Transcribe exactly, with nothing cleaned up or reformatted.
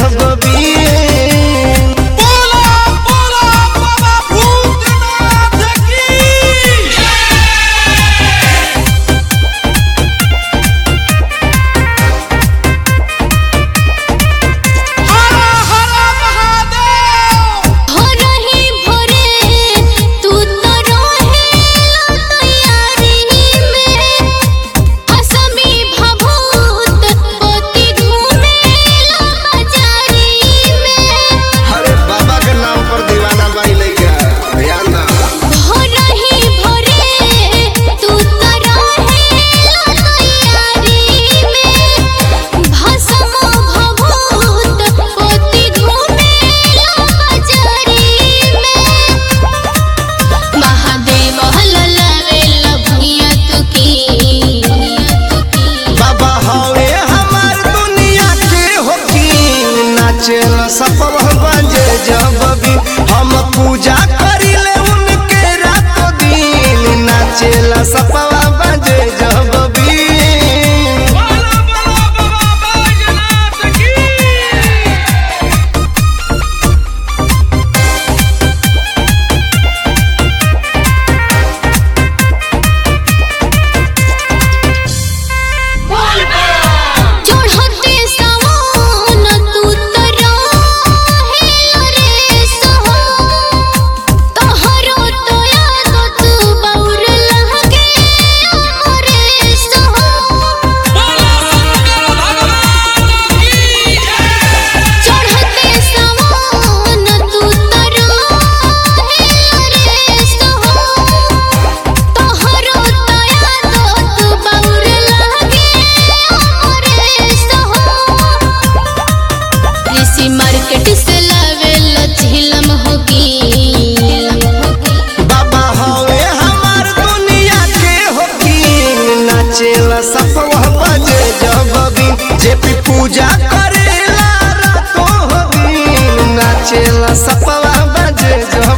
जब भी सपवा बजे जब भी हम पूजा करिले उनके रातों दिन नाचेला सपवा बजे जब भी मार्केट से लावेला झिलम होगी बाबा हवे हमार दुनिया के होगी नाचेला सपवा बजे जब भी जे भी पूजा करेला रातों दिन नाचेला सपवा बजे जब